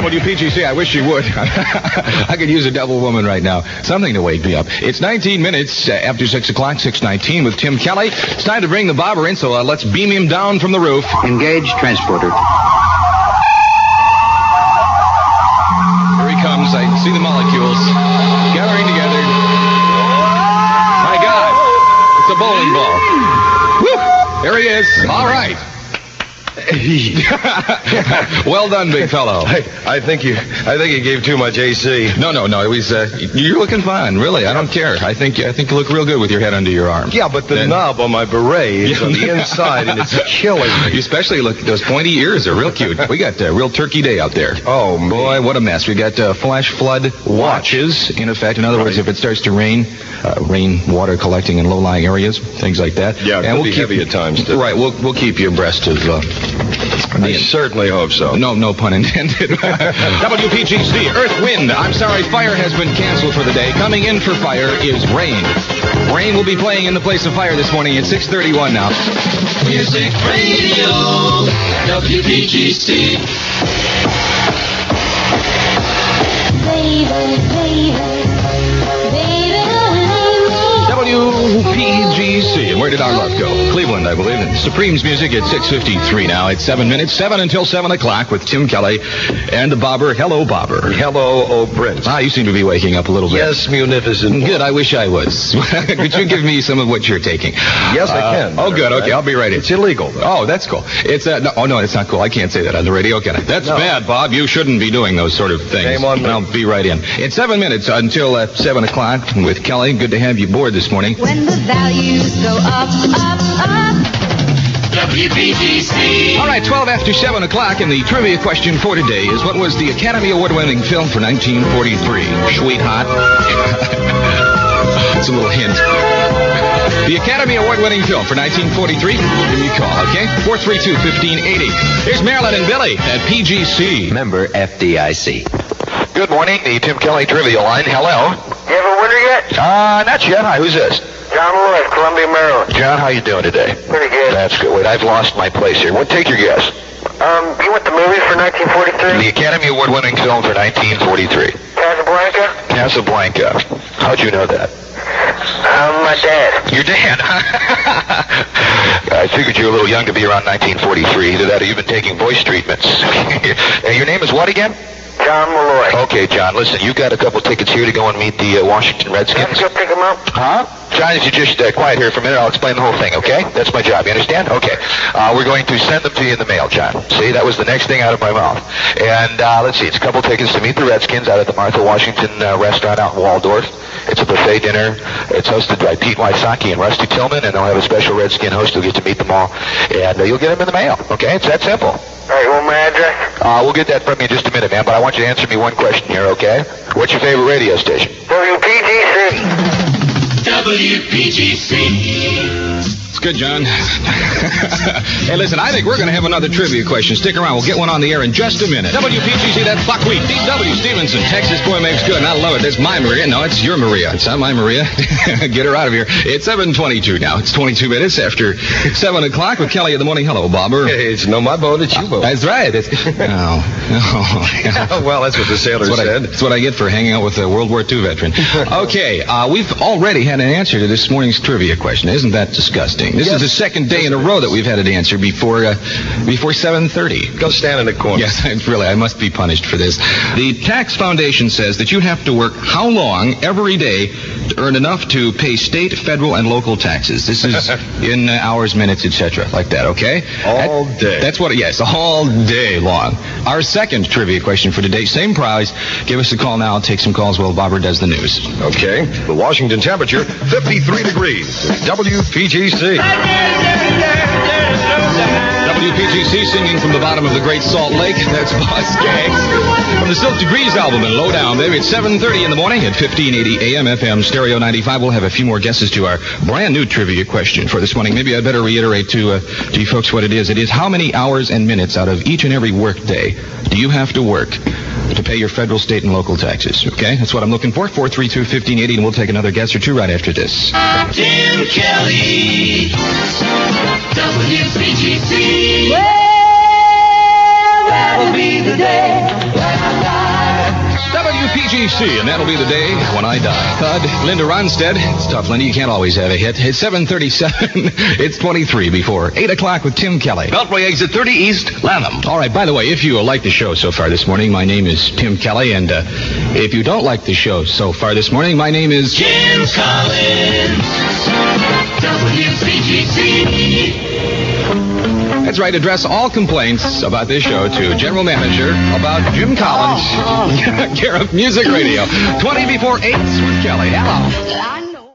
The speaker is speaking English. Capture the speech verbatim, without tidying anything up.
W P G C, I wish you would. I could use a double woman right now. Something to wake me up. It's nineteen minutes uh, after six o'clock, six nineteen with Tim Kelly. It's time to bring the bobber in, so uh, let's beam him down from the roof. Engage transporter. Here he comes. I see the molecules gathering together. My God, it's a bowling ball. Woo! There he is. All right. Well done, big fellow. I, I think you I think you gave too much A C. No, no, no. It was, uh, you're looking fine, really. I don't care. I think I think you look real good with your head under your arm. Yeah, but the Then- knob on my beret is on the inside, and it's killing me. You especially look, those pointy ears are real cute. We got a uh, real turkey day out there. Oh, man. Boy, what a mess. We got uh, flash flood watches, in effect. In other words, if it starts to rain, uh, rain water collecting in low-lying areas, things like that. Yeah, it and could we'll be keep, heavy at times, too. Right, we'll, we'll keep you abreast of... Uh, I certainly hope so. No, no pun intended. W P G C, Earth, Wind. I'm sorry, fire has been canceled for the day. Coming in for fire is rain. Rain will be playing in the place of fire this morning at six thirty-one now. Music Radio, W P G C. Baby, baby, baby, W P G C. And where did our love go? Cleveland, I believe. And Supreme's music at six fifty-three now. It's seven minutes, seven until seven o'clock with Tim Kelly and the bobber. Hello, bobber. Hello, oh Prince. Ah, you seem to be waking up a little bit. Yes, munificent. Good, I wish I was. Could you give me some of what you're taking? Yes, I can. Uh, oh, good. Okay, I'll be right in. It's illegal, though. Oh, that's cool. It's uh, no, oh no, it's not cool. I can't say that on the radio, can I? That's No. bad, Bob. You shouldn't be doing those sort of things. Shame on me. I'll be right in. It's seven minutes until uh, seven o'clock with Kelly. Good to have you aboard this morning. when the values go up, up, up. W P G C. All right, twelve after seven o'clock, and the trivia question for today is: what was the Academy Award-winning film for nineteen forty-three? Sweetheart. It's a little hint. The Academy Award-winning film for nineteen forty-three. Give me a call, okay? four three two, one five eight zero. Here's Marilyn and Billy at P G C. Member F D I C. Good morning, the Tim Kelly trivia line. Hello. You have a winner yet? Uh, not yet. Hi, who's this? John Lloyd, Columbia, Maryland. John, how you doing today? Pretty good. That's good. Wait, I've lost my place here. What? Take your guess. Um, you went to movies for nineteen forty-three? The Academy Award-winning film for nineteen forty-three. Casablanca? Casablanca. How'd you know that? Um, my dad. Your dad. I figured you were a little young to be around nineteen forty-three. Either that or you've been taking voice treatments. And your name is what again? John Malloy. Okay, John, listen, you got a couple tickets here to go and meet the uh, Washington Redskins. Let's go pick him up. Huh? John, if you just uh, quiet here for a minute, I'll explain the whole thing, okay? That's my job, you understand? Okay. Uh, we're going to send them to you in the mail, John. See, that was the next thing out of my mouth. And uh, let's see, it's a couple tickets to meet the Redskins out at the Martha Washington uh, restaurant out in Waldorf. It's a buffet dinner. It's hosted by Pete Wysocki and Rusty Tillman, and they'll have a special Redskin host who'll get to meet them all. And uh, you'll get them in the mail, okay? It's that simple. All right, you want my address? Uh, we'll get that from you in just a minute, man, but I want you to answer me one question here, okay? What's your favorite radio station? W P G C. W P G C. It's good, John. Hey, listen, I think we're going to have another trivia question. Stick around. We'll get one on the air in just a minute. W P G C, that's buckwheat. D W Stevenson, Texas boy makes good. And I love it. There's my Maria. No, it's your Maria. It's not my Maria. Get her out of here. It's seven twenty-two now. It's twenty-two minutes after seven o'clock with Kelly in the morning. Hello, Bobber. Hey, it's no my boat, it's your boat. That's right. It's, oh, oh, yeah. Well, that's what the sailor That's what, I, said. that's what I get for hanging out with a World War Two veteran. Okay, uh, we've already had an answer to this morning's trivia question. Isn't that disgusting? This Yes. is the second day in a row that we've had an answer before uh, before seven thirty. Go stand in the corner. Yes, it's really, I must be punished for this. The Tax Foundation says that you have to work how long every day to earn enough to pay state, federal, and local taxes. This is in uh, hours, minutes, et cetera, like that, okay? All That- day. That's what, yes, all day long. Our second trivia question for today, same prize. Give us a call now. Take some calls while Bobber does the news. Okay. The Washington temperature, fifty-three degrees. W P G C. W P G C singing from the bottom of the Great Salt Lake. That's Boss Gags. From the Silk Degrees album and Low Down, baby. It's seven thirty in the morning at fifteen eighty A M F M Stereo ninety-five. We'll have a few more guesses to our brand new trivia question for this morning. Maybe I better reiterate to, uh, to you folks what it is. It is how many hours and minutes out of each and every work day do you have to work to pay your federal, state, and local taxes? Okay? That's what I'm looking for. four three two, one five eight zero, and we'll take another guess or two right after this. Tim Kelly. W P G C. Well, that'll be the day. C, and that'll be the day when I die. Thud, Linda Ronstadt. It's tough, Linda. You can't always have a hit. It's seven thirty-seven. It's twenty-three before eight o'clock with Tim Kelly. Beltway exit thirty East, Lanham. All right, by the way, if you like the show so far this morning, my name is Tim Kelly, and uh, if you don't like the show so far this morning, my name is... Jim Collins, W P G C. That's right, address all complaints about this show to General Manager about Jim Collins, care of Music Radio. twenty before eight with Kelly. Hello.